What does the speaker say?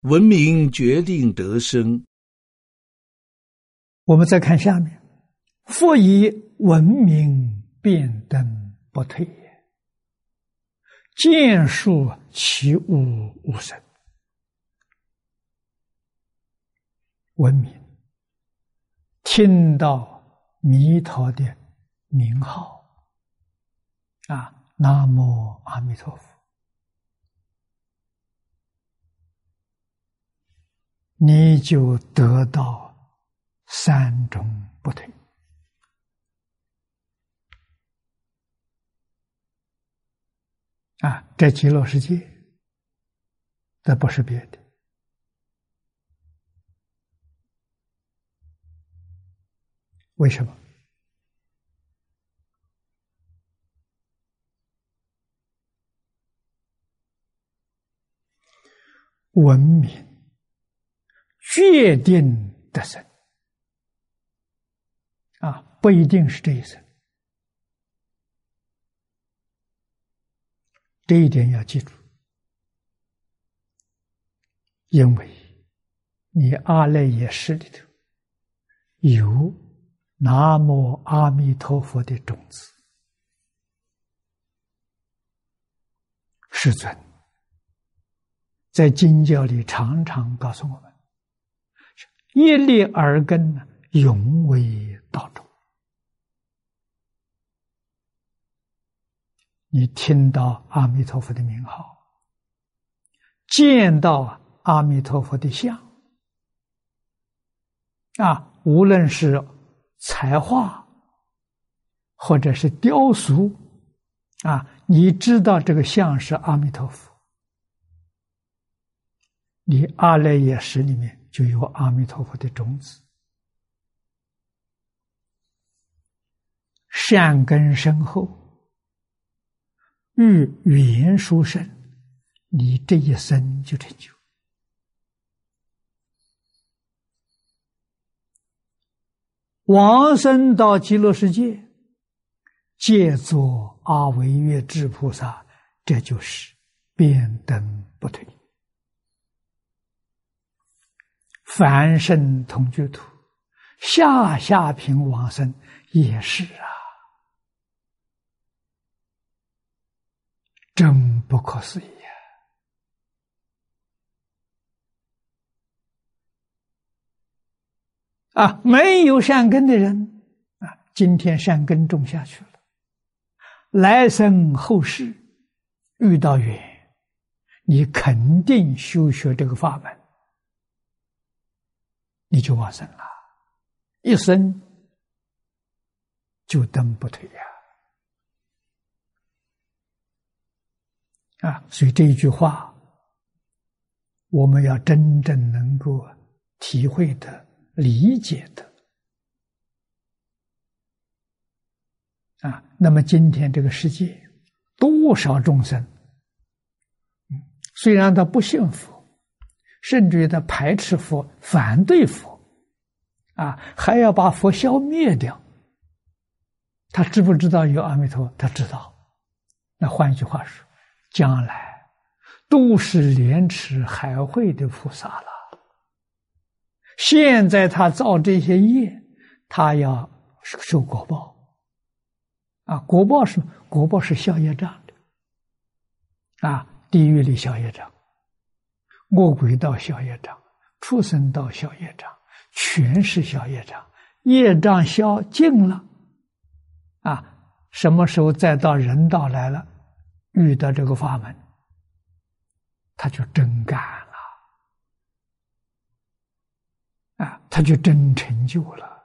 文明决定得生。 我们再看下面，复以文明辩灯不退也，见树其物无声。文明听到弥陀的名号南无阿弥陀佛，你就得到三种不退这极乐世界，这不是别的。为什么？文明决定得生不一定是这一生，这一点要记住。因为你阿赖耶识里头有南无阿弥陀佛的种子，世尊在经教里常常告诉我们，业力耳根永为道种。你听到阿弥陀佛的名号，见到阿弥陀佛的像无论是彩画或者是雕塑你知道这个像是阿弥陀佛，你阿赖耶识里面就有阿弥陀佛的种子，善根深厚，遇缘殊胜，你这一生就成就。往生到极乐世界，借作阿惟越致菩萨，这就是辩灯不退。凡圣同居土，下下品往生也是真不可思议没有善根的人今天善根种下去了，来生后世遇到缘，你肯定修学这个法门，你就往生了，一生就灯不退所以这一句话我们要真正能够体会的、理解的那么今天这个世界多少众生虽然他不信佛，甚至于他排斥佛、反对佛还要把佛消灭掉，他知不知道有阿弥陀？他知道。那换一句话说，将来都是莲池海会的菩萨了。现在他造这些业，他要受果报果报是消业障的地狱里消业障，恶鬼道消业障，畜生道消业障，全是消业障。业障消尽了什么时候再到人道来了，遇到这个法门，他就真干了他就真成就了